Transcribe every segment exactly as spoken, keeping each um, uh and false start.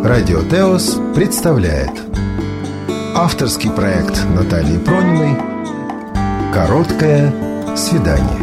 Радио Теос представляет авторский проект Натальи Прониной «Короткое свидание».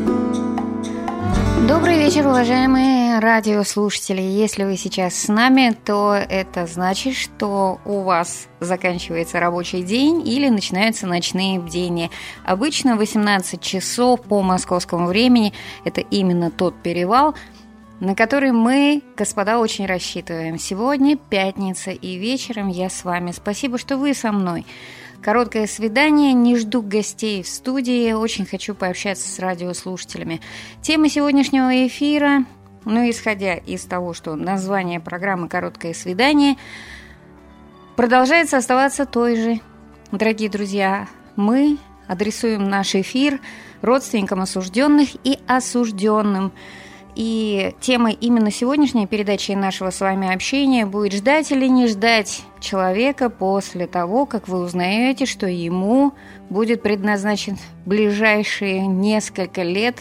Добрый вечер, уважаемые радиослушатели. Если вы сейчас с нами, то это значит, что у вас заканчивается рабочий день или начинаются ночные бдения. Обычно восемнадцать часов по московскому времени – это именно тот перевал, на который мы, господа, очень рассчитываем. Сегодня пятница, и вечером я с вами. Спасибо, что вы со мной. Короткое свидание, не жду гостей в студии, очень хочу пообщаться с радиослушателями. Тема сегодняшнего эфира, ну, исходя из того, что название программы «Короткое свидание», продолжается оставаться той же. Дорогие друзья, мы адресуем наш эфир родственникам осужденных и осужденным. И темой именно сегодняшней передачи нашего с вами общения будет «Ждать или не ждать человека после того, как вы узнаете, что ему будет предназначен ближайшие несколько лет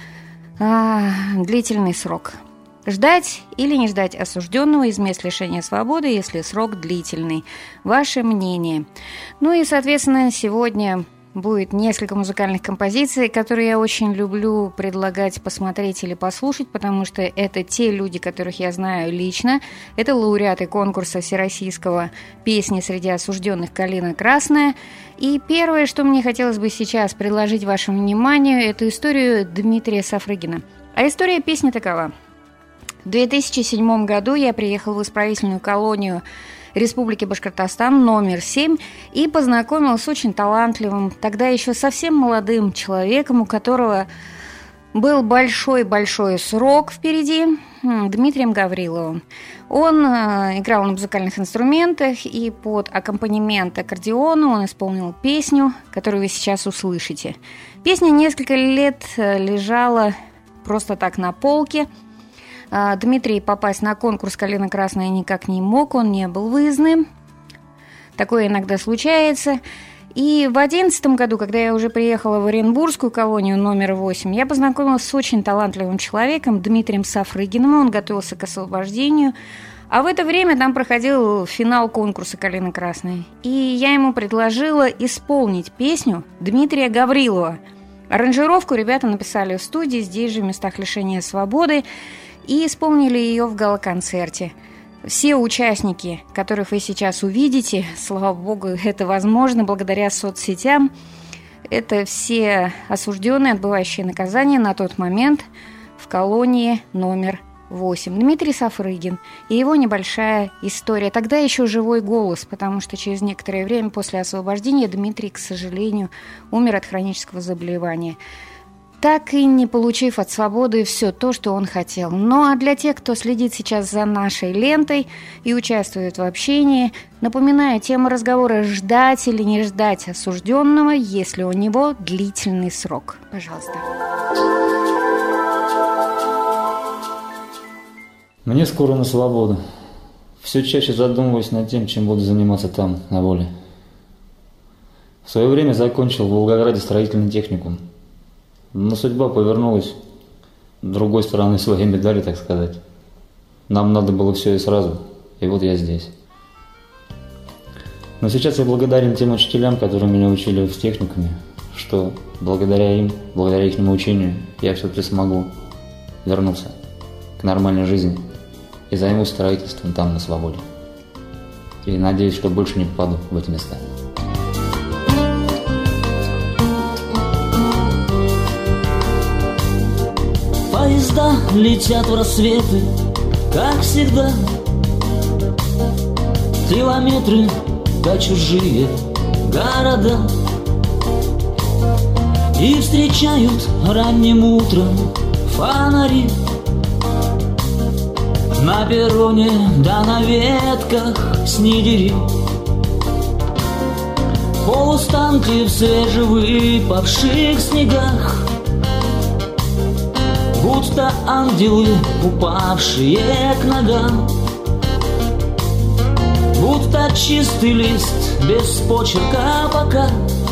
а, длительный срок». Ждать или не ждать осужденного из мест лишения свободы, если срок длительный? Ваше мнение. Ну и, соответственно, сегодня будет несколько музыкальных композиций, которые я очень люблю предлагать посмотреть или послушать, потому что это те люди, которых я знаю лично. Это лауреаты конкурса всероссийского «Песни среди осужденных. Калина красная». И первое, что мне хотелось бы сейчас предложить вашему вниманию, это историю Дмитрия Сафрыгина. А история песни такова. В две тысячи седьмом году я приехал в исправительную колонию Республики Башкортостан номер семь и познакомилась с очень талантливым, тогда еще совсем молодым человеком, у которого был большой-большой срок впереди, Дмитрием Гавриловым. Он э, играл на музыкальных инструментах, и под аккомпанемент аккордеона он исполнил песню, которую вы сейчас услышите. Песня несколько лет лежала просто так на полке. Дмитрий попасть на конкурс «Калина красная» никак не мог, он не был выездным. Такое иногда случается. И в две тысячи одиннадцатом году, когда я уже приехала в Оренбургскую колонию номер восемь, я познакомилась с очень талантливым человеком Дмитрием Сафрыгиным. Он готовился к освобождению. А в это время там проходил финал конкурса «Калина красная». И я ему предложила исполнить песню Дмитрия Гаврилова. Аранжировку ребята написали в студии, здесь же, в местах лишения свободы, и исполнили ее в гала-концерте. Все участники, которых вы сейчас увидите, слава богу, это возможно благодаря соцсетям, это все осужденные, отбывающие наказание на тот момент в колонии номер восемь. Дмитрий Сафрыгин и его небольшая история. Тогда еще живой голос, потому что через некоторое время после освобождения Дмитрий, к сожалению, умер от хронического заболевания, так и не получив от свободы все то, что он хотел. Ну а для тех, кто следит сейчас за нашей лентой и участвует в общении, напоминаю, тему разговора «Ждать или не ждать осужденного, если у него длительный срок». Пожалуйста. Мне скоро на свободу. Все чаще задумываюсь над тем, чем буду заниматься там, на воле. В свое время закончил в Волгограде строительный техникум. Но судьба повернулась другой стороной своей медали, так сказать. Нам надо было все и сразу, и вот я здесь. Но сейчас я благодарен тем учителям, которые меня учили в техникуме, что благодаря им, благодаря их учению, я все-таки смогу вернуться к нормальной жизни и займусь строительством там, на свободе. И надеюсь, что больше не попаду в эти места. Поезда летят в рассветы, как всегда. Километры до чужие города. И встречают ранним утром фонари. На перроне да на ветках снегири. Полустанки в свежевыпавших снегах, будто ангелы, упавшие к ногам, будто чистый лист без почерка пока.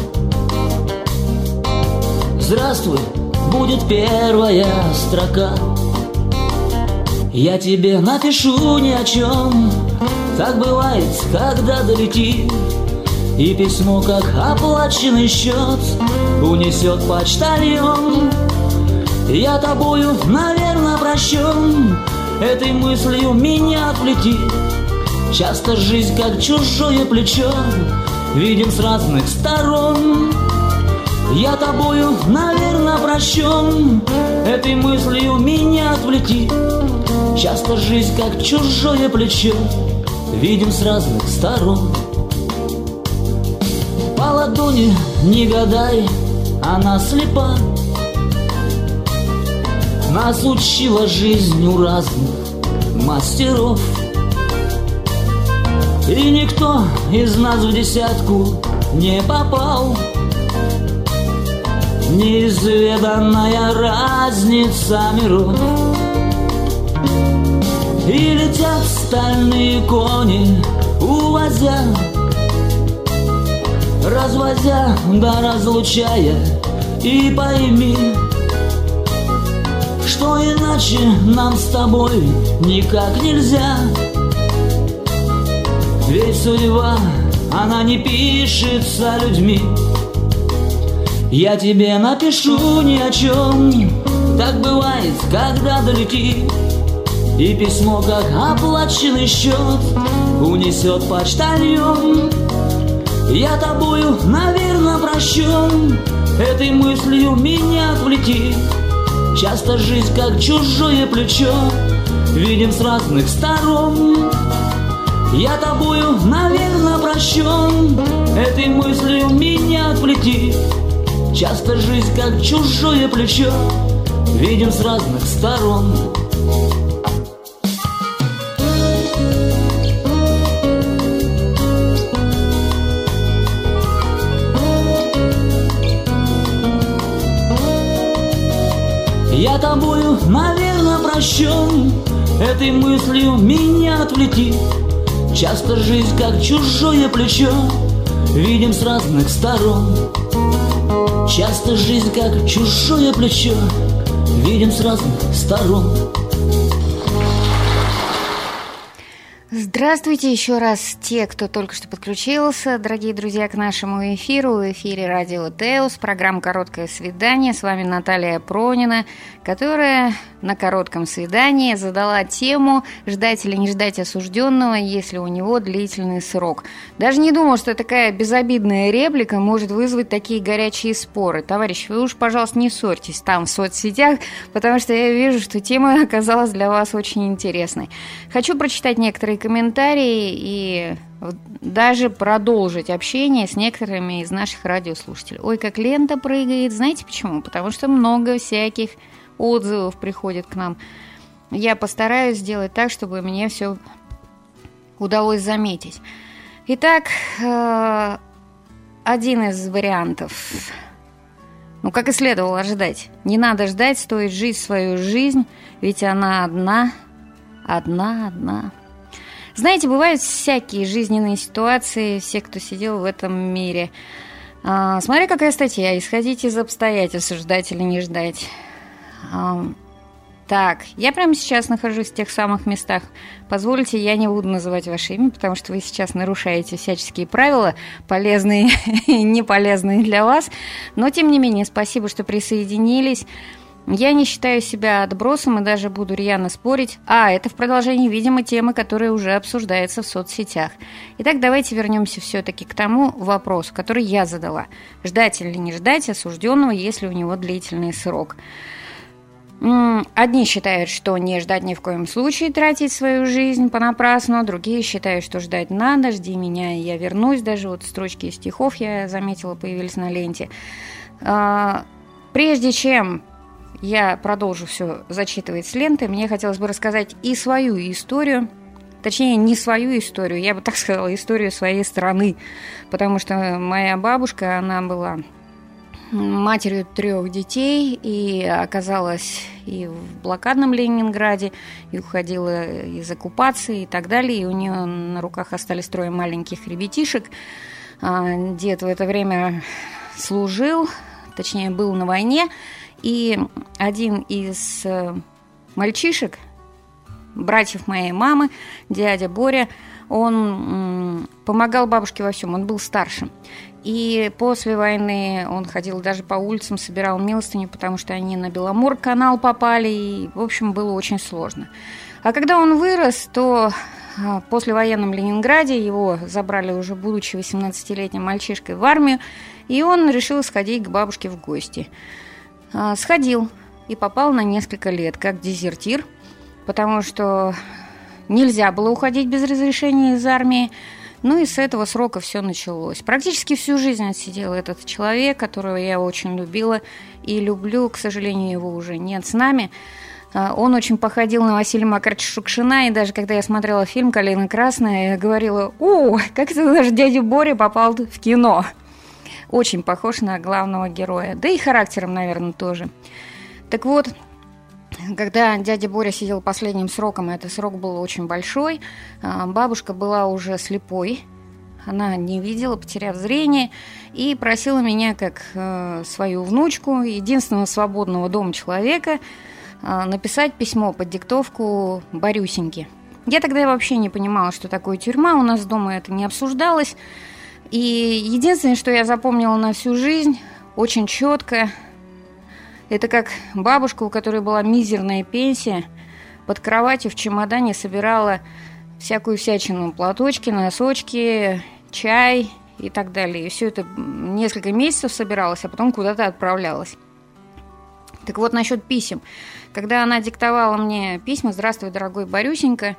Здравствуй, будет первая строка. Я тебе напишу ни о чем, Так бывает, когда долетит, и письмо, как оплаченный счет, унесет почтальон. Я тобою, наверное, прощен, этой мыслью меня отвлеки. Часто жизнь, как чужое плечо, видим с разных сторон. Я тобою, наверное, прощен, этой мыслью меня отвлеки. Часто жизнь, как чужое плечо, видим с разных сторон. По ладони не гадай, она слепа. Нас учила жизнь у разных мастеров, и никто из нас в десятку не попал. Неизведанная разница миров. И летят стальные кони, увозя, развозя да разлучая. И пойми, что иначе нам с тобой никак нельзя. Ведь судьба, она не пишется людьми. Я тебе напишу ни о чем, так бывает, когда долетит, и письмо, как оплаченный счет, унесет почтальон. Я тобою, наверное, прощен, этой мыслью меня отвлеки. Часто жизнь, как чужое плечо, видим с разных сторон. Я тобою, наверное, прощен, этой мыслью меня отвлеки. Часто жизнь, как чужое плечо, видим с разных сторон. Я тобою, наверное, прощен, этой мыслью меня отвлеки. Часто жизнь, как чужое плечо, видим с разных сторон. Часто жизнь, как чужое плечо, видим с разных сторон. Здравствуйте еще раз те, кто только что подключился, дорогие друзья, к нашему эфиру. В эфире радио Теос, программа «Короткое свидание». С вами Наталья Пронина, которая на коротком свидании задала тему «Ждать или не ждать осужденного, если у него длительный срок». Даже не думала, что такая безобидная реплика может вызвать такие горячие споры. Товарищи, вы уж, пожалуйста, не ссорьтесь там в соцсетях, потому что я вижу, что тема оказалась для вас очень интересной. Хочу прочитать некоторые комментарии и даже продолжить общение с некоторыми из наших радиослушателей. Ой, как лента прыгает. Знаете почему? Потому что много всяких отзывов приходит к нам. Я постараюсь сделать так, чтобы мне все удалось заметить. Итак, один из вариантов. Ну, как и следовало ожидать. Не надо ждать, стоит жить свою жизнь, ведь она одна, одна, одна. Знаете, бывают всякие жизненные ситуации, все, кто сидел в этом мире. А, смотри, какая статья. Исходить из обстоятельств, ждать или не ждать. А, так, я прямо сейчас нахожусь в тех самых местах. Позвольте, я не буду называть ваше имя, потому что вы сейчас нарушаете всяческие правила, полезные и неполезные для вас. Но, тем не менее, спасибо, что присоединились. Я не считаю себя отбросом и даже буду рьяно спорить. А, это в продолжении, видимо, темы, которая уже обсуждается в соцсетях. Итак, давайте вернемся все-таки к тому вопросу, который я задала. Ждать или не ждать осужденного, если у него длительный срок? Одни считают, что не ждать ни в коем случае, тратить свою жизнь понапрасну. Другие считают, что ждать надо, жди меня, и я вернусь. Даже вот строчки из стихов, я заметила, появились на ленте. Прежде чем я продолжу все зачитывать с ленты, мне хотелось бы рассказать и свою историю, точнее, не свою историю, я бы так сказала, историю своей страны, потому что моя бабушка, она была матерью трех детей и оказалась и в блокадном Ленинграде, и уходила из оккупации и так далее, и у нее на руках остались трое маленьких ребятишек. Дед в это время служил, точнее, был на войне. И один из мальчишек, братьев моей мамы, дядя Боря, он помогал бабушке во всем, он был старшим. И после войны он ходил даже по улицам, собирал милостыню, потому что они на Беломор-канал попали, и, в общем, было очень сложно. А когда он вырос, то в послевоенном Ленинграде его забрали уже, будучи восемнадцатилетним мальчишкой, в армию, и он решил сходить к бабушке в гости. Сходил и попал на несколько лет как дезертир, потому что нельзя было уходить без разрешения из армии. Ну и с этого срока все началось. Практически всю жизнь отсидел этот человек, которого я очень любила и люблю. К сожалению, его уже нет с нами. Он очень походил на Василия Макаровича Шукшина, и даже когда я смотрела фильм «Калина красная», я говорила: «О, как это наш дядя Боря попал в кино». Очень похож на главного героя. Да и характером, наверное, тоже. Так вот, когда дядя Боря сидел последним сроком, и этот срок был очень большой, бабушка была уже слепой, она не видела, потеряв зрение, и просила меня, как свою внучку, единственного свободного дома человека, написать письмо под диктовку Борюсеньке. Я тогда вообще не понимала, что такое тюрьма, у нас дома это не обсуждалось, и единственное, что я запомнила на всю жизнь, очень четко, это как бабушка, у которой была мизерная пенсия, под кроватью в чемодане собирала всякую всячину, платочки, носочки, чай и так далее. И все это несколько месяцев собиралось, а потом куда-то отправлялось. Так вот, насчет писем. Когда она диктовала мне письма: «Здравствуй, дорогой Борюсенька,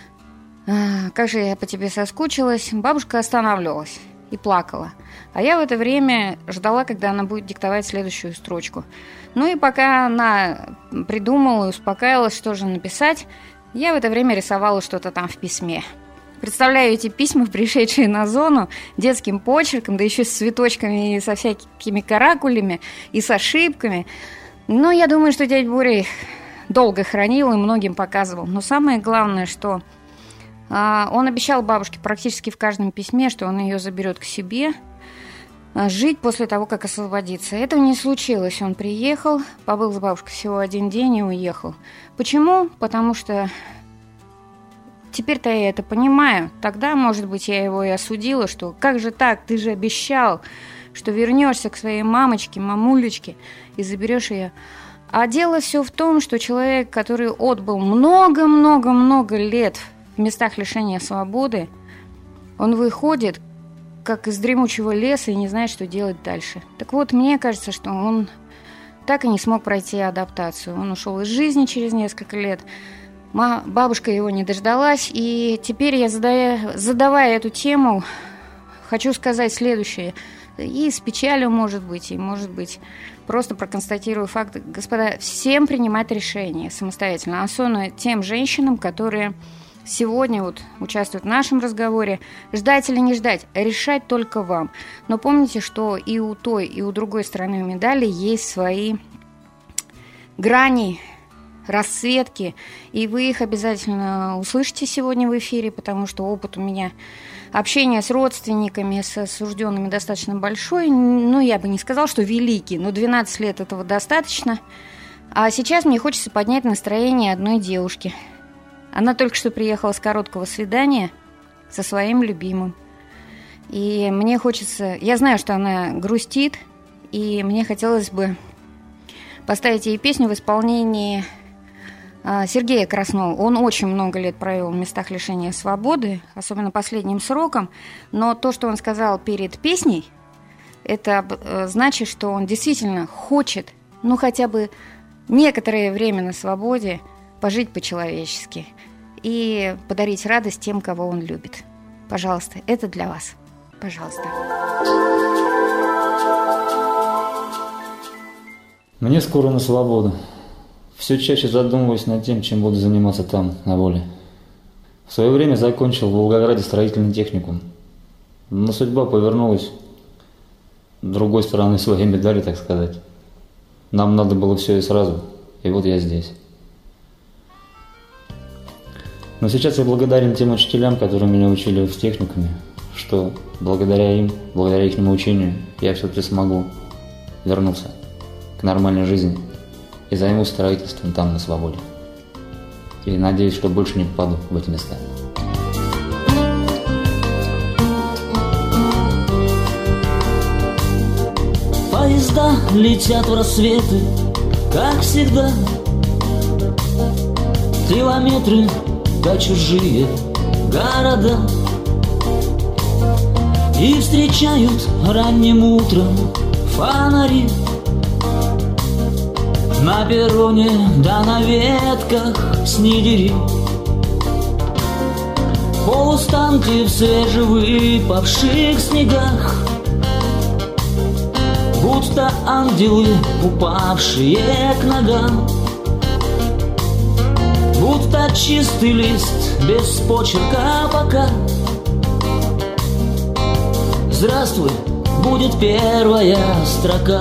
как же я по тебе соскучилась», бабушка останавливалась и плакала. А я в это время ждала, когда она будет диктовать следующую строчку. Ну и пока она придумала и успокаивалась, что же написать, я в это время рисовала что-то там в письме. Представляю эти письма, пришедшие на зону, детским почерком, да еще с цветочками и со всякими каракулями, и с ошибками. Но я думаю, что дядя Боря их долго хранил и многим показывал. Но самое главное, что а, он обещал бабушке практически в каждом письме, что он ее заберет к себе, жить после того, как освободится. Этого не случилось. Он приехал, побыл с бабушкой всего один день и уехал. Почему? Потому что теперь-то я это понимаю. Тогда, может быть, я его и осудила, что как же так, ты же обещал, что вернешься к своей мамочке, мамулечке и заберешь ее. А дело все в том, что человек, который отбыл много-много-много лет в местах лишения свободы, он выходит как из дремучего леса и не знает, что делать дальше. Так вот, мне кажется, что он так и не смог пройти адаптацию. Он ушел из жизни через несколько лет. Бабушка его не дождалась. И теперь я, задая, задавая эту тему, хочу сказать следующее. И с печалью, может быть, и, может быть, просто проконстатирую факт. Господа, всем принимать решения самостоятельно. Особенно тем женщинам, которые сегодня вот участвуют в нашем разговоре. Ждать или не ждать, решать только вам. Но помните, что и у той, и у другой стороны медали есть свои грани, расцветки, и вы их обязательно услышите сегодня в эфире, потому что опыт у меня общения с родственниками, с осужденными достаточно большой. Ну, я бы не сказала, что великий, но двенадцать лет этого достаточно. А сейчас мне хочется поднять настроение одной девушки. Она только что приехала с короткого свидания со своим любимым. И мне хочется... Я знаю, что она грустит, и мне хотелось бы поставить ей песню в исполнении Сергея Краснова. Он очень много лет провел в местах лишения свободы, особенно последним сроком. Но то, что он сказал перед песней, это значит, что он действительно хочет, ну, хотя бы некоторое время на свободе пожить по-человечески и подарить радость тем, кого он любит. Пожалуйста, это для вас. Пожалуйста. Мне скоро на свободу. Все чаще задумываюсь над тем, чем буду заниматься там, на воле. В свое время закончил в Волгограде строительный техникум. Но судьба повернулась другой стороной своей медали, так сказать. Нам надо было все и сразу, и вот я здесь. Но сейчас я благодарен тем учителям, которые меня учили в техникуме, что благодаря им, благодаря их научению, я все-таки смогу вернуться к нормальной жизни и займусь строительством там, на свободе. И надеюсь, что больше не попаду в эти места. Поезда летят в рассветы, как всегда. Километры до чужие города. И встречают ранним утром фонари. На перроне да на ветках снегири. Полустанки в свежевыпавших снегах, будто ангелы, упавшие к ногам. Будто чистый лист без почерка пока. Здравствуй, будет первая строка.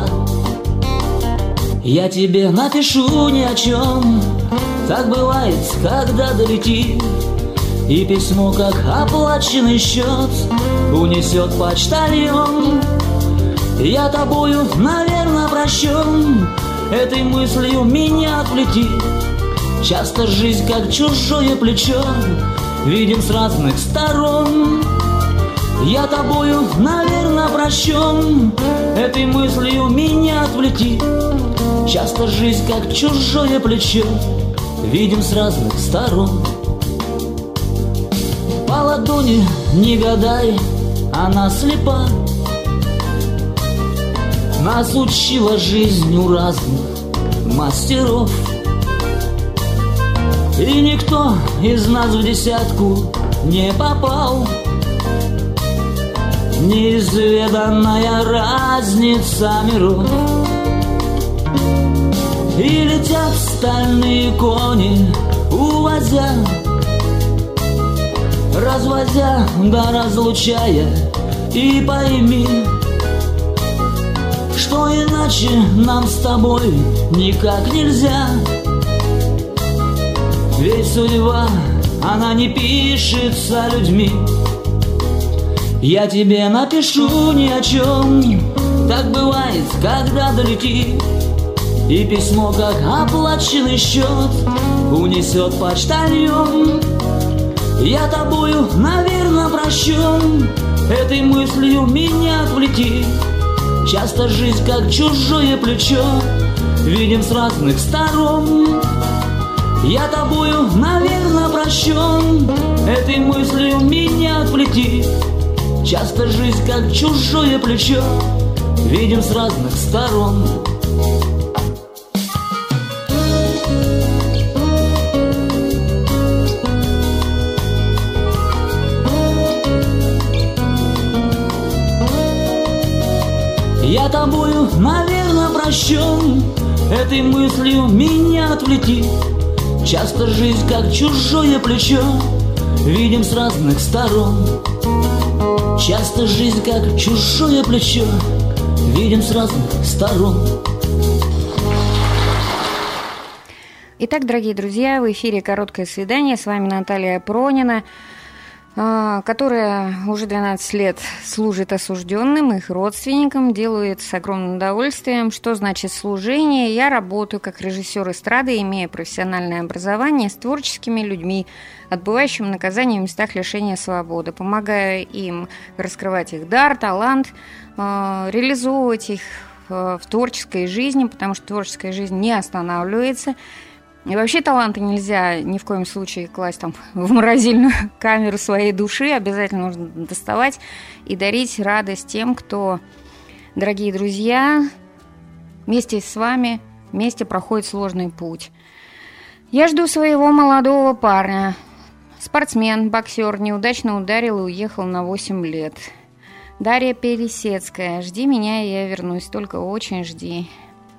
Я тебе напишу ни о чем. Так бывает, когда долетит, и письмо, как оплаченный счет, унесет почтальон. Я тобою, наверное, прощен. Этой мыслью меня отвлеки. Часто жизнь, как чужое плечо, видим с разных сторон. Я тобою, наверное, прощен. Этой мыслью меня отвлеки. Часто жизнь, как чужое плечо, видим с разных сторон. По ладони не гадай, она слепа. Нас учила жизнь у разных мастеров. И никто из нас в десятку не попал. Неизведанная разница миров. И летят стальные кони, увозя, развозя да разлучая. И пойми, что иначе нам с тобой никак нельзя. Ведь судьба, она не пишется людьми. Я тебе напишу ни о чем. Так бывает, когда долетит, и письмо, как оплаченный счет, унесет почтальон. Я тобою, наверное, прощен. Этой мыслью меня отвлеки. Часто жизнь, как чужое плечо, видим с разных сторон. Я тобою, наверное, прощен. Этой мыслью меня отвлеки. Часто жизнь, как чужое плечо, видим с разных сторон. Я тобою, наверное, прощен. Этой мыслью меня отвлеки. Часто жизнь, как чужое плечо, видим с разных сторон. Часто жизнь, как чужое плечо, видим с разных сторон. Итак, дорогие друзья, в эфире «Короткое свидание». С вами Наталья Пронина, которая уже двенадцать лет служит осужденным, их родственникам, делает с огромным удовольствием. Что значит служение? Я работаю как режиссер эстрады, имея профессиональное образование, с творческими людьми, отбывающими наказание в местах лишения свободы. Помогаю им раскрывать их дар, талант, реализовывать их в творческой жизни, потому что творческая жизнь не останавливается. И вообще таланты нельзя ни в коем случае класть там в морозильную камеру своей души. Обязательно нужно доставать и дарить радость тем, кто, дорогие друзья, вместе с вами, вместе проходит сложный путь. Я жду своего молодого парня. Спортсмен, боксер, неудачно ударил и уехал на восемь лет. Дарья Пересецкая. Жди меня, и я вернусь. Только очень жди.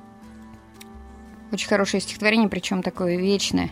Очень хорошее стихотворение, причем такое вечное.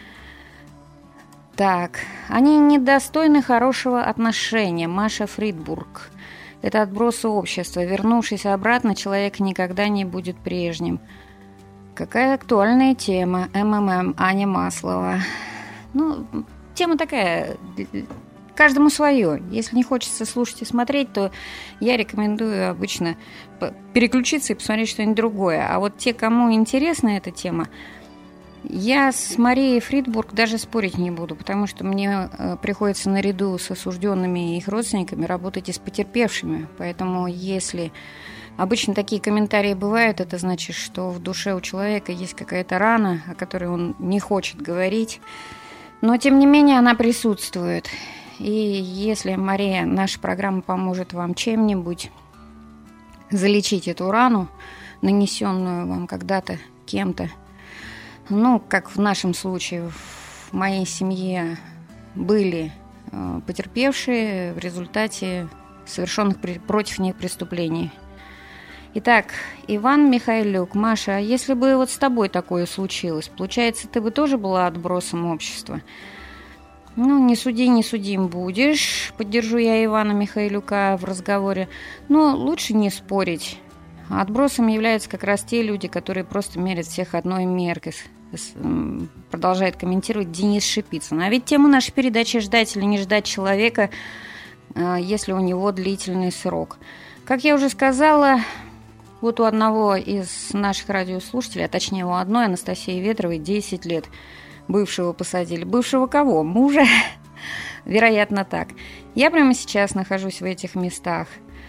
Так, они недостойны хорошего отношения. Маша Фридбург. Это отбросы общества. Вернувшись обратно, человек никогда не будет прежним. Какая актуальная тема. МММ, Аня Маслова. Ну, тема такая, каждому свое. Если не хочется слушать и смотреть, то я рекомендую обычно переключиться и посмотреть что-нибудь другое. А вот те, кому интересна эта тема, Я с Марией Фридбург даже спорить не буду, потому что мне приходится наряду с осужденными и их родственниками работать и с потерпевшими. Поэтому если обычно такие комментарии бывают, это значит, что в душе у человека есть какая-то рана, о которой он не хочет говорить. Но, тем не менее, она присутствует. И если, Мария, наша программа поможет вам чем-нибудь залечить эту рану, нанесенную вам когда-то кем-то, ну, как в нашем случае, в моей семье были э, потерпевшие в результате совершенных при, против них преступлений. Итак, Иван Михайлюк, Маша, а если бы вот с тобой такое случилось, получается, ты бы тоже была отбросом общества? Ну, не суди, не судим будешь, поддержу я Ивана Михайлюка в разговоре, но лучше не спорить. Отбросами являются как раз те люди, которые просто мерят всех одной меркой, продолжает комментировать Денис Шипицын. А ведь тема нашей передачи «Ждать или не ждать человека, если у него длительный срок». Как я уже сказала, вот у одного из наших радиослушателей, а точнее у одной, Анастасии Ветровой, десять лет. Бывшего посадили. Бывшего кого? Мужа? Вероятно, так. Я прямо сейчас нахожусь в этих местах.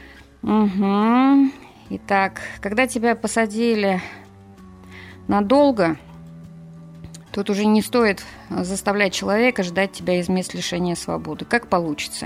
Угу. Итак, когда тебя посадили надолго, тут уже не стоит заставлять человека ждать тебя из мест лишения свободы. Как получится.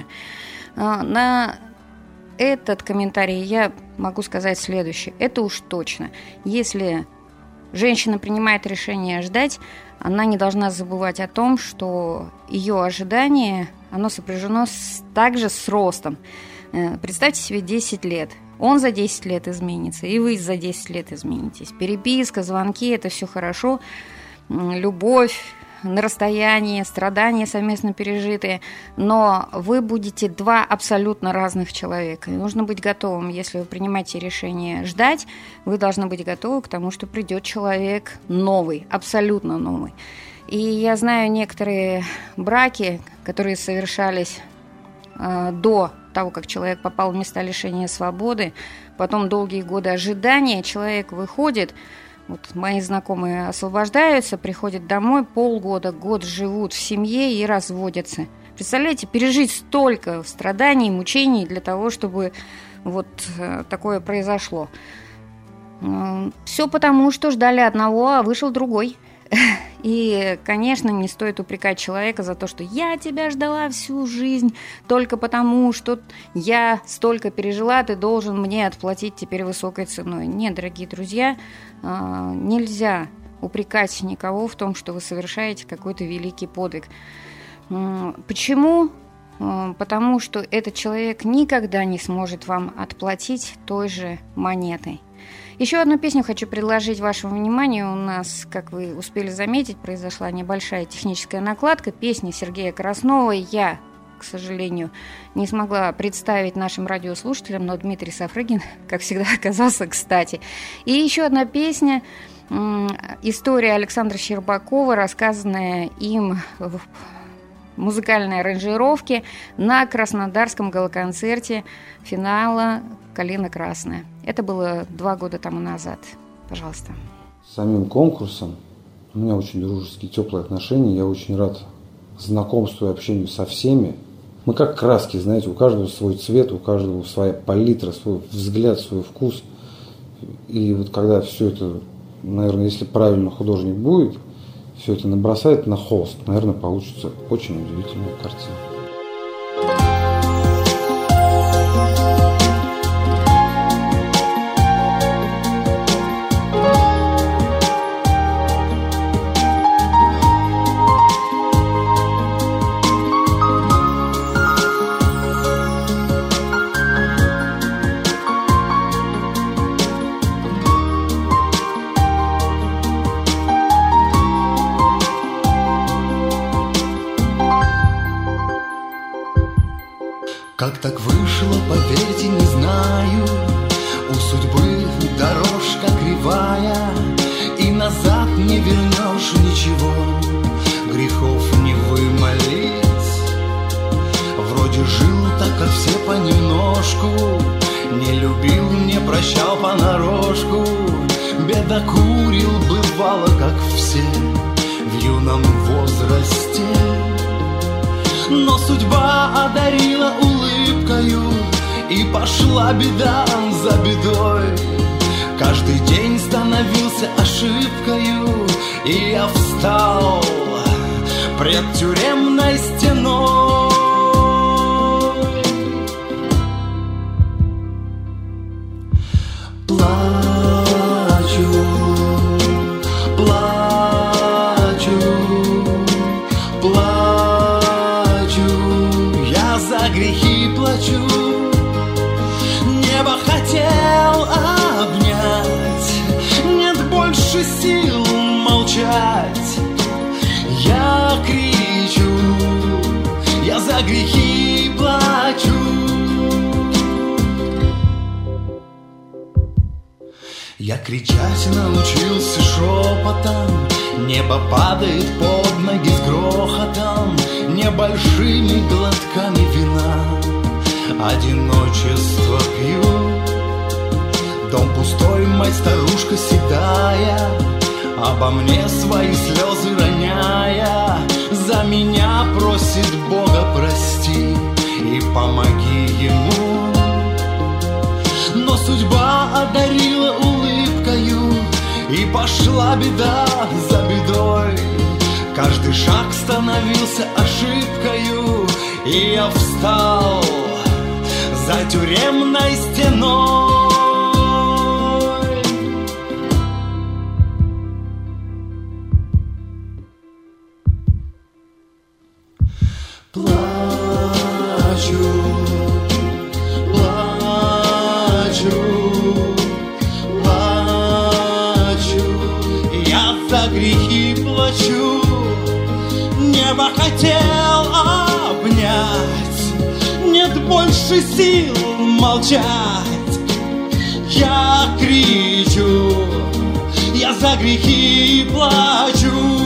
На этот комментарий я могу сказать следующее. Это уж точно. Если женщина принимает решение ждать, она не должна забывать о том, что ее ожидание, оно сопряжено с, также с ростом. Представьте себе десять лет. Он за десять лет изменится, и вы за десять лет изменитесь. Переписка, звонки – это все хорошо. Любовь на расстоянии, страдания совместно пережитые. Но вы будете два абсолютно разных человека. И нужно быть готовым, если вы принимаете решение ждать, вы должны быть готовы к тому, что придет человек новый, абсолютно новый. И я знаю некоторые браки, которые совершались э, до того, как человек попал в места лишения свободы, потом долгие годы ожидания, человек выходит. Вот мои знакомые освобождаются, приходят домой, полгода, год живут в семье и разводятся. Представляете, пережить столько страданий, мучений для того, чтобы вот такое произошло. Все потому, что ждали одного, а вышел другой. И, конечно, не стоит упрекать человека за то, что я тебя ждала всю жизнь только потому, что я столько пережила, ты должен мне отплатить теперь высокой ценой. Нет, дорогие друзья, нельзя упрекать никого в том, что вы совершаете какой-то великий подвиг. Почему? Потому что этот человек никогда не сможет вам отплатить той же монетой. Еще одну песню хочу предложить вашему вниманию. У нас, как вы успели заметить, произошла небольшая техническая накладка. Песни Сергея Краснова я, к сожалению, не смогла представить нашим радиослушателям, но Дмитрий Сафрыгин, как всегда, оказался кстати. И еще одна песня, история Александра Щербакова, рассказанная им в музыкальной аранжировке на Краснодарском галоконцерте финала «Калина красная». Это было два года тому назад. Пожалуйста. С самим конкурсом у меня очень дружеские, теплые отношения. Я очень рад знакомству и общению со всеми. Мы как краски, знаете, у каждого свой цвет, у каждого своя палитра, свой взгляд, свой вкус. И вот когда все это, наверное, если правильно художник будет, все это набросает на холст, наверное, получится очень удивительная картина. Как так вышло, поверьте, не знаю. У судьбы дорожка кривая, и назад не вернешь ничего, грехов не вымолить. Вроде жил так, как все понемножку, не любил, не прощал понарошку, бедокурил, бывало, как все. юном возрасте. Но судьба одарила улыбкою, и пошла беда за бедой. Каждый день становился ошибкою, и я встал пред тюремной стеной. Плачу, плачу, плачу, я за грехи плачу. Небо хотел обнять, нет больше сил молчать. Я кричу, я за грехи плачу. Я кричать научился шепотом, небо падает под ноги с грохотом, небольшими глотками вина. Одиночество пью, дом пустой, мать старушка седая, обо мне свои слезы роняя, за меня просит Бога прости и помоги ему. Но судьба одарила улыбкою, и пошла беда за бедой. Каждый шаг становился ошибкою, и я встал за тюремной стеной. Плачу, плачу, плачу, я за грехи плачу. Небо хотел обнять, нет больше сил молчать. Я кричу, я за грехи плачу.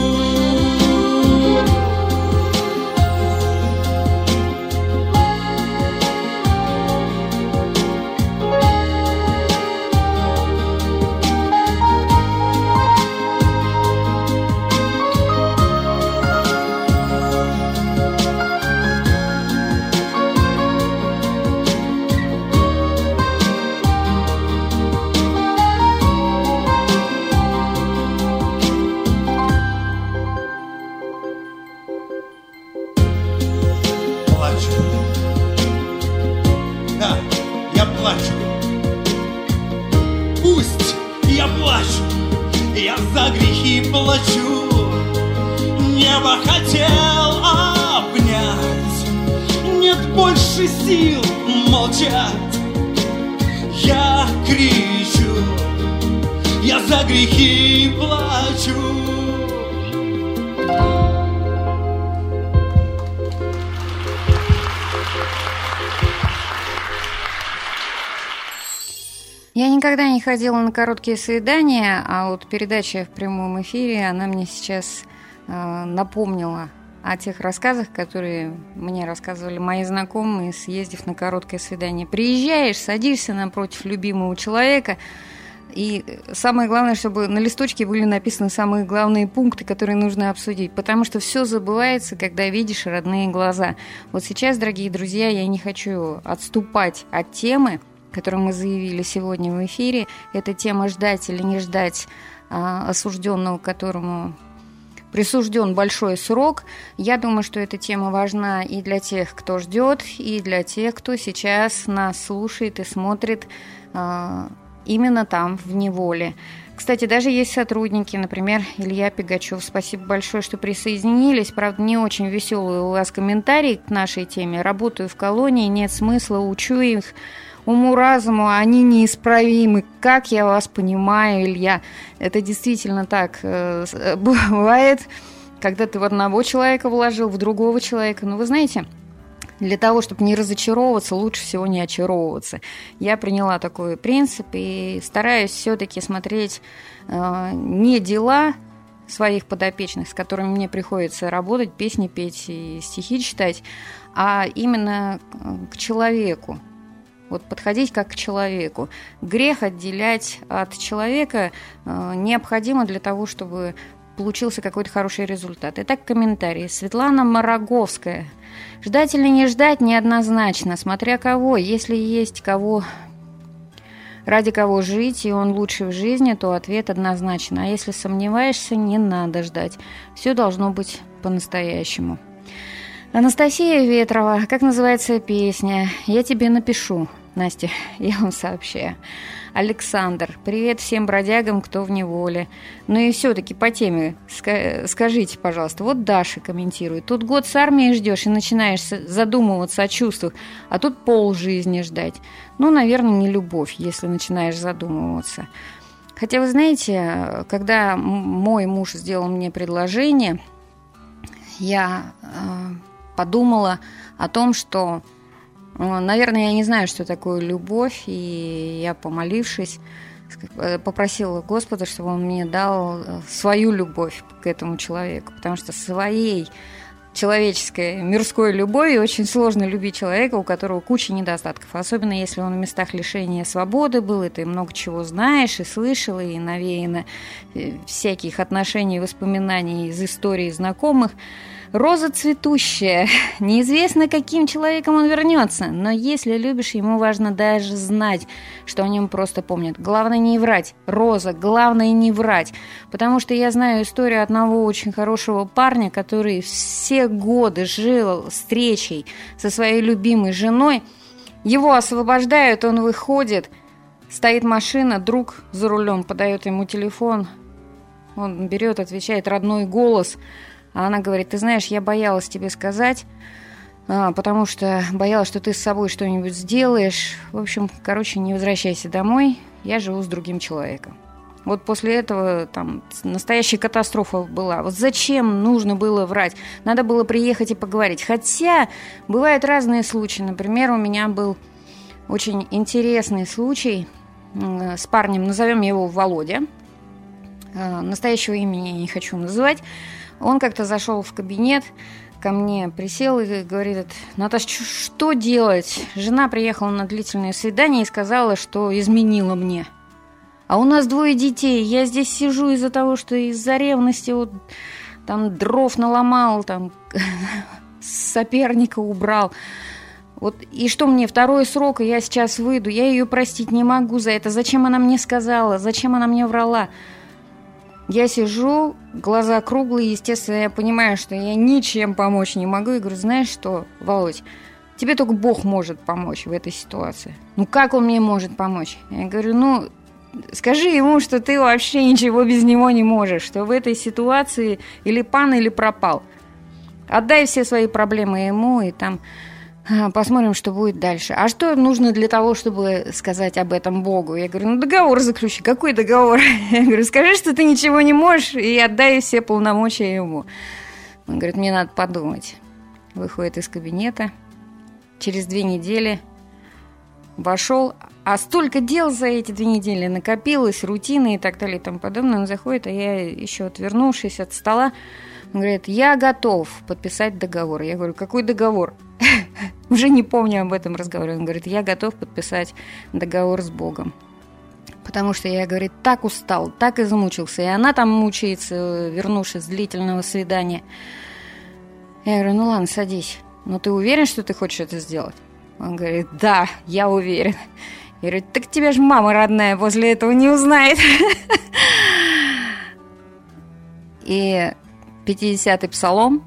Плачу, небо хотел обнять, нет больше сил молчать. Я кричу, я за грехи плачу. Я никогда не ходила на короткие свидания, а вот передача в прямом эфире, она мне сейчас э, напомнила о тех рассказах, которые мне рассказывали мои знакомые, съездив на короткое свидание. Приезжаешь, садишься напротив любимого человека, и самое главное, чтобы на листочке были написаны самые главные пункты, которые нужно обсудить, потому что все забывается, когда видишь родные глаза. Вот сейчас, дорогие друзья, я не хочу отступать от темы, которую мы заявили сегодня в эфире. Это тема «Ждать или не ждать а, осужденного, которому присужден большой срок». Я думаю, что эта тема важна и для тех, кто ждет, и для тех, кто сейчас нас слушает и смотрит а, именно там, в неволе. Кстати, даже есть сотрудники, например, Илья Пигачев. Спасибо большое, что присоединились. Правда, не очень веселый у вас комментарий к нашей теме. Работаю в колонии, нет смысла, учу их уму-разуму, они неисправимы. Как я вас понимаю, Илья. Это действительно так бывает, когда ты в одного человека вложил, в другого человека. Но вы знаете, для того, чтобы не разочаровываться, лучше всего не очаровываться. Я приняла такой принцип и стараюсь все-таки смотреть э, не дела своих подопечных, с которыми мне приходится работать, песни петь и стихи читать, а именно к человеку. Вот подходить как к человеку. Грех отделять от человека э, необходимо для того, чтобы получился какой-то хороший результат. Итак, комментарии. Светлана Мороговская. Ждать или не ждать неоднозначно, смотря кого. Если есть кого, ради кого жить, и он лучший в жизни, то ответ однозначен. А если сомневаешься, не надо ждать. Все должно быть по-настоящему. Анастасия Ветрова. Как называется песня? Я тебе напишу. Настя, я вам сообщаю. Александр. Привет всем бродягам, кто в неволе. Ну и все-таки по теме скажите, пожалуйста. Вот Даша комментирует. Тут год с армией ждешь и начинаешь задумываться о чувствах, а тут полжизни ждать. Ну, наверное, не любовь, если начинаешь задумываться. Хотя, вы знаете, когда мой муж сделал мне предложение, я э, подумала о том, что, э, наверное, я не знаю, что такое любовь, и я, помолившись, попросила Господа, чтобы Он мне дал свою любовь к этому человеку, потому что своей человеческой, мирской любовью очень сложно любить человека, у которого куча недостатков, особенно если он в местах лишения свободы был, и ты много чего знаешь и слышал, и навеяно всяких отношений, воспоминаний из истории знакомых. Роза цветущая. Неизвестно, каким человеком он вернется, но если любишь, ему важно даже знать, что о нем просто помнят. Главное не врать. Роза, главное не врать. Потому что я знаю историю одного очень хорошего парня, который все годы жил встречей со своей любимой женой. Его освобождают, он выходит, стоит машина, друг за рулем подает ему телефон. Он берет, отвечает родной голос. А она говорит: ты знаешь, я боялась тебе сказать, потому что боялась, что ты с собой что-нибудь сделаешь. В общем, короче, не возвращайся домой, я живу с другим человеком. Вот после этого там настоящая катастрофа была. Вот зачем нужно было врать? Надо было приехать и поговорить. Хотя бывают разные случаи. Например, у меня был очень интересный случай с парнем, назовем его Володя. Настоящего имени я не хочу называть. Он как-то зашел в кабинет, ко мне присел и говорит: Наташа, что делать? Жена приехала на длительное свидание и сказала, что изменила мне. А у нас двое детей. Я здесь сижу из-за того, что из-за ревности вот там дров наломал, там соперника убрал. Вот, и что мне, второй срок, и я сейчас выйду. Я ее простить не могу за это. Зачем она мне сказала? Зачем она мне врала? Я сижу, глаза круглые, естественно, я понимаю, что я ничем помочь не могу. И говорю: знаешь что, Володь, тебе только Бог может помочь в этой ситуации. Ну, как Он мне может помочь? Я говорю: ну, скажи ему, что ты вообще ничего без него не можешь, что в этой ситуации или пан, или пропал. Отдай все свои проблемы ему, и там посмотрим, что будет дальше. А что нужно для того, чтобы сказать об этом Богу? Я говорю: ну, договор заключи. Какой договор? Я говорю: скажи, что ты ничего не можешь, и отдай все полномочия ему. Он говорит: мне надо подумать. Выходит из кабинета. Через две недели вошел. А столько дел за эти две недели накопилось, рутины и так далее и тому подобное. Он заходит, а я, еще отвернувшись от стола, он говорит: я готов подписать договор. Я говорю: какой договор? Уже не помню об этом разговоре. Он говорит: я готов подписать договор с Богом. Потому что я, говорит, так устал, так измучился. И она там мучается, вернувшись с длительного свидания. Я говорю: ну ладно, садись. Но ты уверен, что ты хочешь это сделать? Он говорит: да, я уверен. Я говорю: так тебя же мама родная после этого не узнает. И пятидесятый псалом,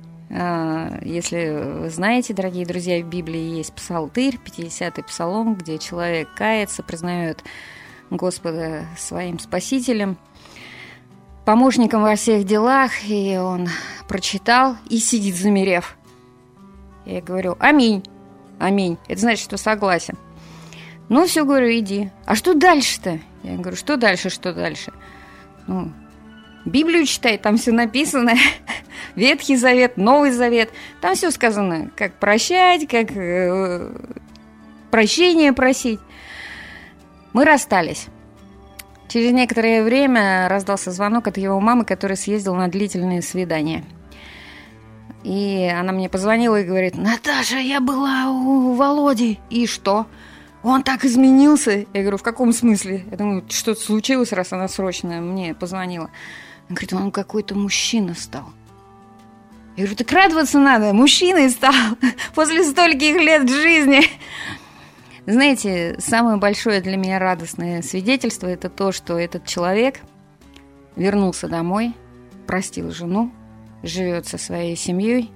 если вы знаете, дорогие друзья, в Библии есть псалтырь, пятидесятый псалом, где человек кается, признает Господа своим спасителем, помощником во всех делах, и он прочитал и сидит, замерев. Я говорю: аминь, аминь. Это значит, что согласен. Ну, все, говорю, иди. А что дальше-то? Я говорю: что дальше, что дальше? Ну, Библию читай, там все написано. Ветхий Завет, Новый Завет. Там все сказано, как прощать, как э, прощения просить. Мы расстались. Через некоторое время раздался звонок от его мамы, которая съездила на длительное свидание. И она мне позвонила и говорит: Наташа, я была у Володи. И что? Он так изменился? Я говорю: в каком смысле? Я думаю, что-то случилось, раз она срочно мне позвонила. Он говорит, он какой-то мужчина стал. Я говорю, так радоваться надо, мужчиной стал после стольких лет жизни. Знаете, самое большое для меня радостное свидетельство – это то, что этот человек вернулся домой, простил жену, живет со своей семьей.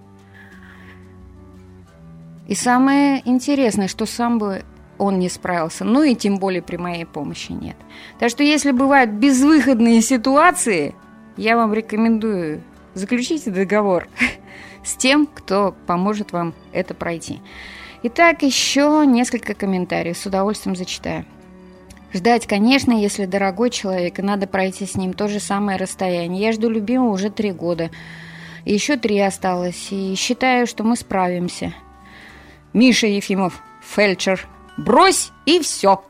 И самое интересное, что сам бы он не справился, ну и тем более при моей помощи нет. Так что если бывают безвыходные ситуации, я вам рекомендую заключите договор с тем, кто поможет вам это пройти. Итак, еще несколько комментариев, с удовольствием зачитаю. Ждать, конечно, если дорогой человек, и надо пройти с ним то же самое расстояние. Я жду любимого уже три года. Еще три осталось, и считаю, что мы справимся. Миша Ефимов, фельдшер. Брось, и все.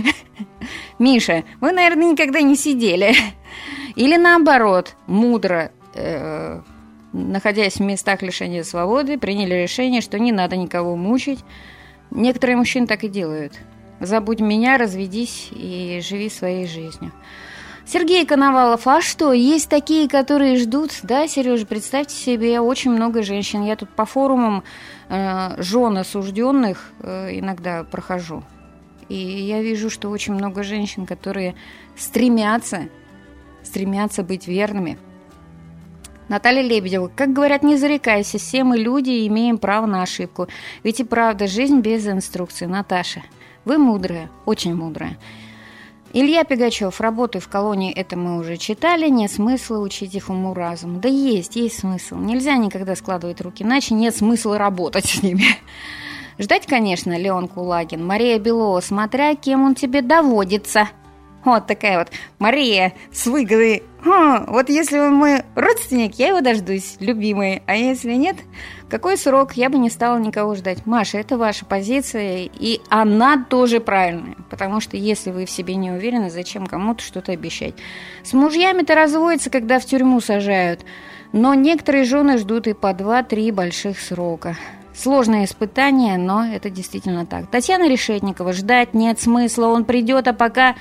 Миша, вы, наверное, никогда не сидели. Или наоборот, мудро, э, находясь в местах лишения свободы, приняли решение, что не надо никого мучить. Некоторые мужчины так и делают. Забудь меня, разведись и живи своей жизнью. Сергей Коновалов, а что, есть такие, которые ждут? Да, Сережа, представьте себе, очень много женщин. Я тут по форумам э, жен осужденных э, иногда прохожу. И я вижу, что очень много женщин, которые стремятся, стремятся быть верными. Наталья Лебедева, как говорят, не зарекайся, все мы люди и имеем право на ошибку. Ведь и правда, жизнь без инструкции. Наташа, вы мудрая, очень мудрая. Илья Пигачев, работаю в колонии, это мы уже читали, нет смысла учить их уму-разуму. Да есть, есть смысл. Нельзя никогда складывать руки, иначе нет смысла работать с ними. Ждать, конечно, Леон Кулагин. Мария Белова, смотря кем он тебе доводится. Вот такая вот Мария с выгодой. Хм, вот если он мой родственник, я его дождусь, любимый. А если нет, какой срок, я бы не стала никого ждать. Маша, это ваша позиция, и она тоже правильная. Потому что если вы в себе не уверены, зачем кому-то что-то обещать? С мужьями-то разводятся, когда в тюрьму сажают. Но некоторые жены ждут и по два-три больших срока. Сложное испытание, но это действительно так. Татьяна Решетникова, ждать нет смысла, он придет, а пока...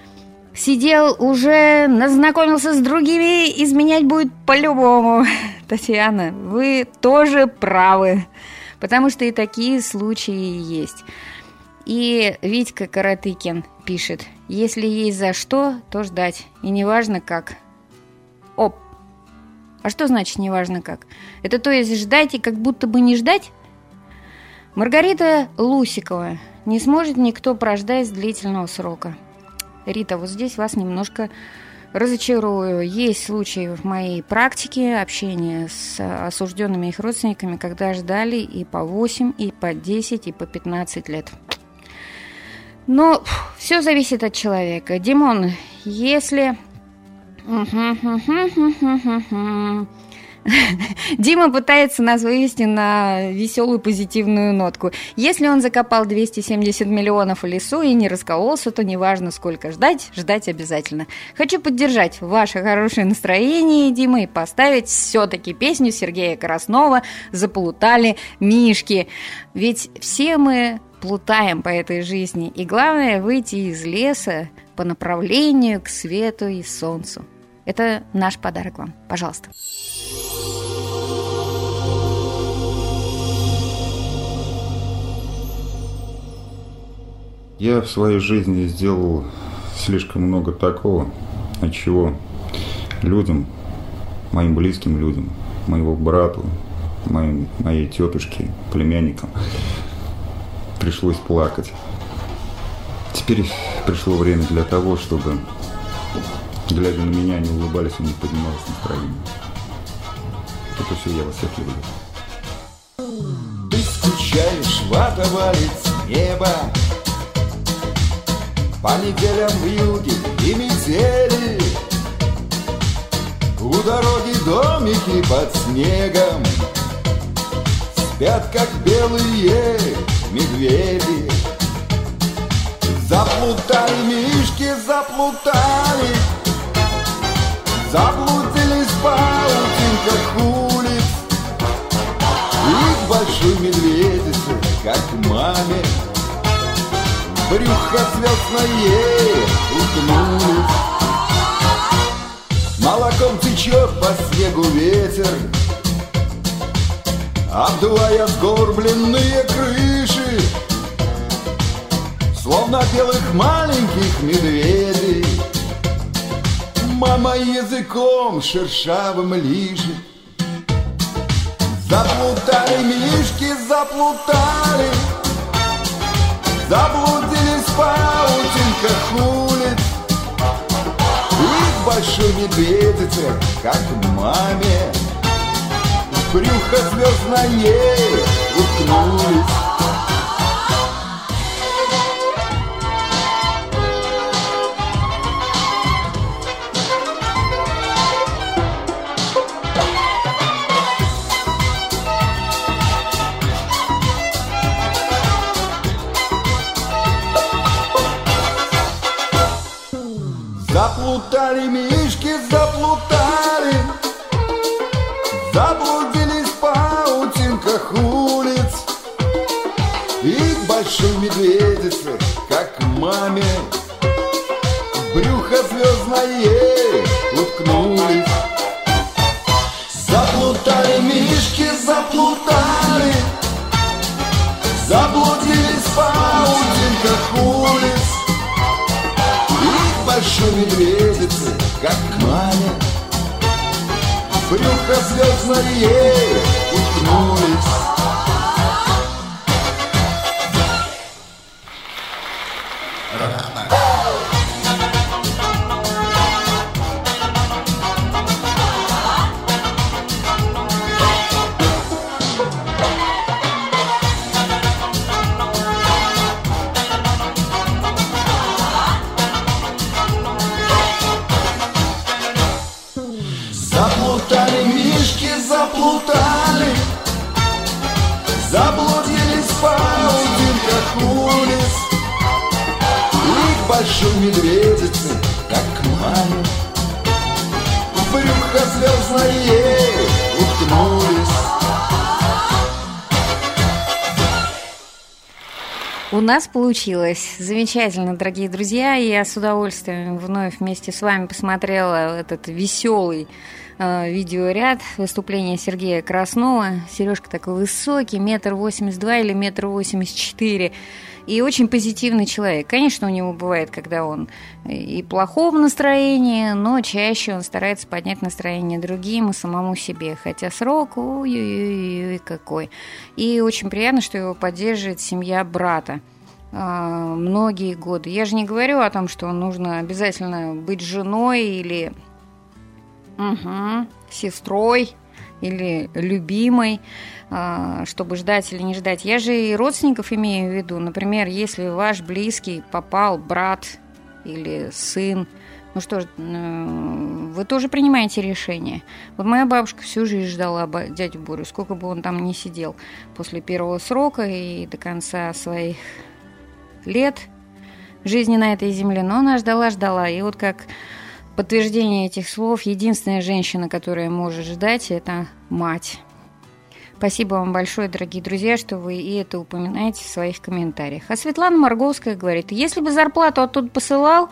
Сидел уже, назнакомился с другими, изменять будет по-любому. Татьяна, вы тоже правы, потому что и такие случаи есть. И Витька Каратыкин пишет, если есть за что, то ждать, и неважно как. Оп! А что значит неважно как? Это то есть ждать и как будто бы не ждать? Маргарита Лусикова, не сможет никто прождать длительного срока. Рита, вот здесь вас немножко разочарую. Есть случаи в моей практике общения с осужденными их родственниками, когда ждали и по восемь, и по десять, и по пятнадцать лет. Но все зависит от человека. Димон, если... Дима пытается нас вывести на веселую позитивную нотку. Если он закопал двести семьдесят миллионов в лесу и не раскололся, то неважно сколько ждать, ждать обязательно. Хочу поддержать ваше хорошее настроение, Дима, и поставить все-таки песню Сергея Краснова «Заплутали мишки». Ведь все мы плутаем по этой жизни, и главное выйти из леса по направлению к свету и солнцу. Это наш подарок вам. Пожалуйста. Я в своей жизни сделал слишком много такого, от чего людям, моим близким людям, моему брату, моим, моей тетушке, племянникам пришлось плакать. Теперь пришло время для того, чтобы, глядя на меня, они улыбались и не поднималось настроение. Это все, я вас всех люблю. Ты скучаешь, вода валит с неба, по неделям в юге и метели, у дороги домики под снегом, спят, как белые медведи. Заплутали мишки, заплутали, заблудились в паутинках улиц. И к большой медведице, как маме, брюхо звездное уткнулись. молоком течет по снегу ветер, обдувая сгорбленные крыши, словно белых маленьких медведей. Мама языком шершавым лижет. Заплутали мишки, заплутали, заблудились в паутинках улиц. И к большой медведице, как к маме, в брюхо звездное уткнулись. Заплутали мишки, заплутали, заблудились в паутинках улиц. И к большой медведице, как к маме, в брюхо звездное уткнулись. Заплутали мишки, заплутали, заблудились в паутинках улиц. Большой медведицы, как к маме, в брюхо звездное уткнулись. Заплутали мишки, заплутали, заблудились в паутинках улиц. И к большой медведице, как к маме, в брюхо звездное уткнулись. У нас получилось замечательно, дорогие друзья. Я с удовольствием вновь вместе с вами посмотрела этот веселый э, видеоряд выступления Сергея Краснова. Сережка такой высокий, метр восемьдесят два или метр восемьдесят четыре. И очень позитивный человек. Конечно, у него бывает, когда он и плохого настроения, но чаще он старается поднять настроение другим и самому себе. Хотя срок, ой-ой-ой, какой. И очень приятно, что его поддерживает семья брата а, многие годы. Я же не говорю о том, что нужно обязательно быть женой или угу, сестрой или любимой, чтобы ждать или не ждать. Я же и родственников имею в виду. Например, если ваш близкий попал, брат или сын, ну что ж, вы тоже принимаете решение. Вот моя бабушка всю жизнь ждала дядю Борю, сколько бы он там ни сидел после первого срока и до конца своих лет жизни на этой земле. Но она ждала-ждала. И вот как подтверждение этих слов, единственная женщина, которая может ждать, это мать. Спасибо вам большое, дорогие друзья, что вы и это упоминаете в своих комментариях. А Светлана Морговская говорит, если бы зарплату оттуда посылал,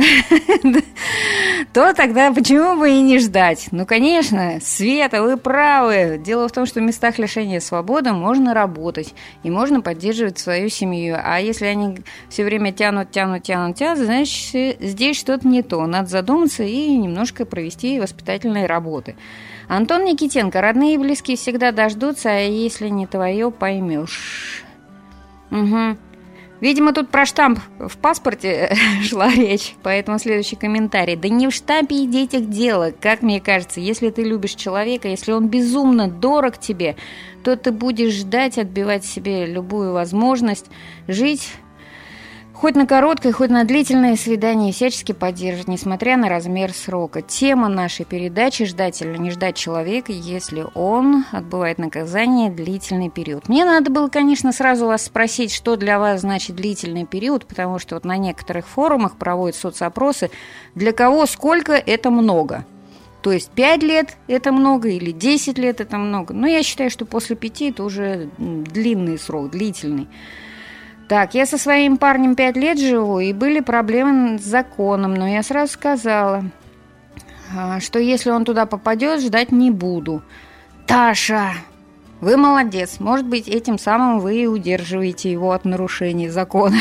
то тогда почему бы и не ждать? Ну, конечно, Света, вы правы. Дело в том, что в местах лишения свободы можно работать и можно поддерживать свою семью. А если они все время тянут, тянут, тянут, тянут, значит, здесь что-то не то. Надо задуматься и немножко провести воспитательные работы. Антон Никитенко. Родные и близкие всегда дождутся, а если не твое, поймешь. Угу. Видимо, тут про штамп в паспорте шла речь, поэтому следующий комментарий. Да не в штампе и детях дело, как мне кажется. Если ты любишь человека, если он безумно дорог тебе, то ты будешь ждать, отбивать себе любую возможность жить хоть на короткое, хоть на длительное свидание, всячески поддерживать, несмотря на размер срока. Тема нашей передачи – ждать или не ждать человека, если он отбывает наказание длительный период. Мне надо было, конечно, сразу вас спросить, что для вас значит длительный период, потому что вот на некоторых форумах проводят соцопросы, для кого сколько – это много. То есть пять лет – это много или десять лет – это много. Но я считаю, что после пяти – это уже длинный срок, длительный. Так, я со своим парнем пять лет живу, и были проблемы с законом, но я сразу сказала, что если он туда попадет, ждать не буду. Таша, вы молодец. Может быть, этим самым вы и удерживаете его от нарушений закона.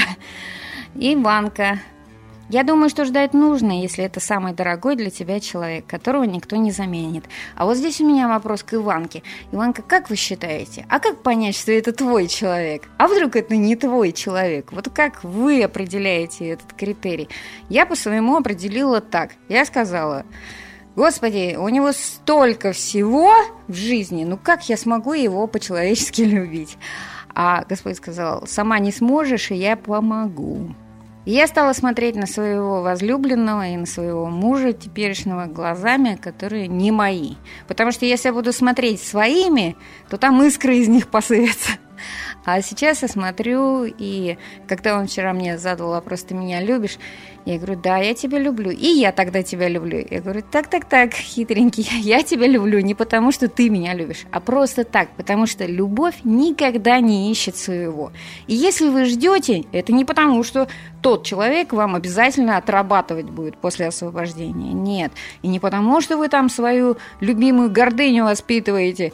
Иванка. Я думаю, что ждать нужно, если это самый дорогой для тебя человек, которого никто не заменит. А вот здесь у меня вопрос к Иванке. Иванка, как вы считаете? А как понять, что это твой человек? А вдруг это не твой человек? Вот как вы определяете этот критерий? Я по-своему определила так. Я сказала: Господи, у него столько всего в жизни, ну как я смогу его по-человечески любить? А Господь сказал: сама не сможешь, и я помогу. И я стала смотреть на своего возлюбленного и на своего мужа теперешнего глазами, которые не мои. Потому что если я буду смотреть своими, то там искры из них посыпятся. А сейчас я смотрю, и когда он вчера мне задал вопрос: ты меня любишь? Я говорю: да, я тебя люблю. И я тогда тебя люблю. Я говорю: так-так-так, хитренький, я тебя люблю не потому, что ты меня любишь, а просто так, потому что любовь никогда не ищет своего. И если вы ждете, это не потому, что тот человек вам обязательно отрабатывать будет после освобождения. Нет. И не потому, что вы там свою любимую гордыню воспитываете,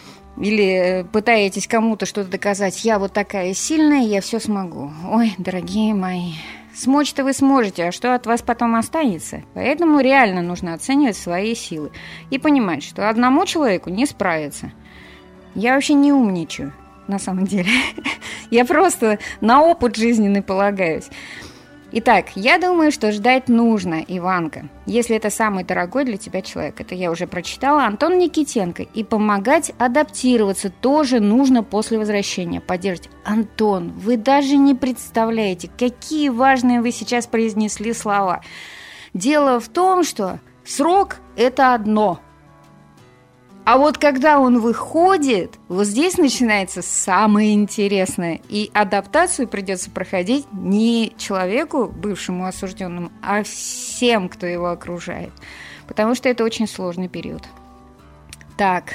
или пытаетесь кому-то что-то доказать. Я вот такая сильная, я все смогу. Ой, дорогие мои, смочь-то вы сможете, а что от вас потом останется? Поэтому реально нужно оценивать свои силы и понимать, что одному человеку не справиться. Я вообще не умничаю, на самом деле. Я просто на опыт жизненный полагаюсь. Итак, я думаю, что ждать нужно, Иванка, если это самый дорогой для тебя человек. Это я уже прочитала. Антон Никитенко. И помогать адаптироваться тоже нужно после возвращения. Поддерживать. Антон, вы даже не представляете, какие важные вы сейчас произнесли слова. Дело в том, что срок – это одно. А вот когда он выходит, вот здесь начинается самое интересное. И адаптацию придется проходить не человеку, бывшему осужденному, а всем, кто его окружает. Потому что это очень сложный период. Так.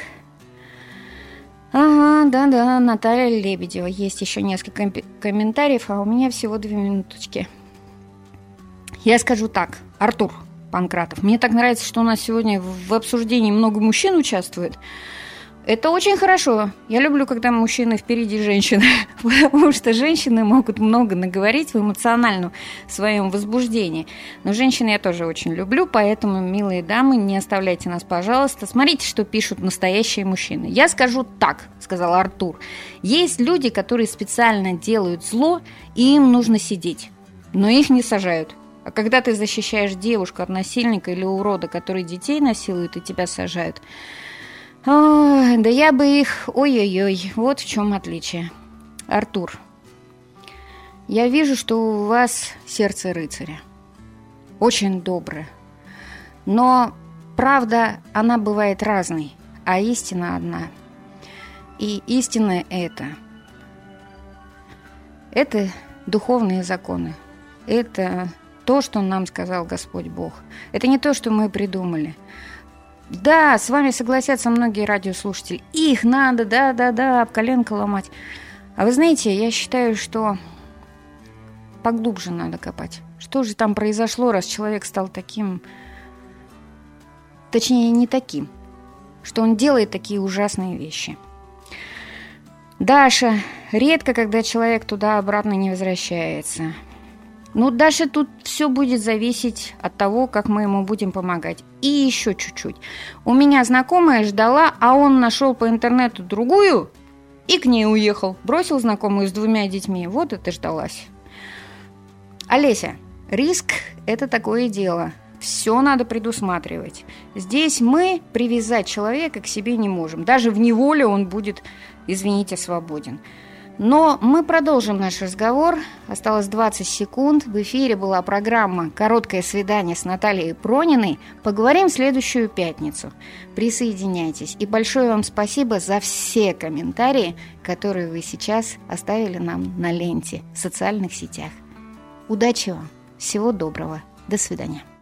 Ага, да-да, Наталья Лебедева. Есть еще несколько комментариев, а у меня всего две минуточки. Я скажу так. Артур Панкратов. Мне так нравится, что у нас сегодня в обсуждении много мужчин участвует. Это очень хорошо. Я люблю, когда мужчины впереди женщины, потому что женщины могут много наговорить в эмоциональном своем возбуждении. Но женщин я тоже очень люблю, поэтому, милые дамы, не оставляйте нас, пожалуйста. Смотрите, что пишут настоящие мужчины. Я скажу так, сказал Артур. Есть люди, которые специально делают зло, и им нужно сидеть, но их не сажают. А когда ты защищаешь девушку от насильника или урода, который детей насилует и тебя сажают, ой, да я бы их... Ой-ой-ой, вот в чем отличие. Артур, я вижу, что у вас сердце рыцаря. Очень доброе. Но правда, она бывает разной, а истина одна. И истина это... Это духовные законы. Это... то, что нам сказал Господь Бог. Это не то, что мы придумали. Да, с вами согласятся многие радиослушатели. Их надо, да-да-да, об коленку ломать. А вы знаете, я считаю, что поглубже надо копать. Что же там произошло, раз человек стал таким... Точнее, не таким. Что он делает такие ужасные вещи. Даша, редко, когда человек туда-обратно не возвращается. Ну, Даша, тут все будет зависеть от того, как мы ему будем помогать. И еще чуть-чуть. У меня знакомая ждала, а он нашел по интернету другую и к ней уехал. Бросил знакомую с двумя детьми. Вот и дождалась. Олеся, риск – это такое дело. Все надо предусматривать. Здесь мы привязать человека к себе не можем. Даже в неволе он будет, извините, свободен. Но мы продолжим наш разговор. Осталось двадцать секунд. В эфире была программа «Короткое свидание» с Натальей Прониной. Поговорим в следующую пятницу. Присоединяйтесь. И большое вам спасибо за все комментарии, которые вы сейчас оставили нам на ленте в социальных сетях. Удачи вам. Всего доброго. До свидания.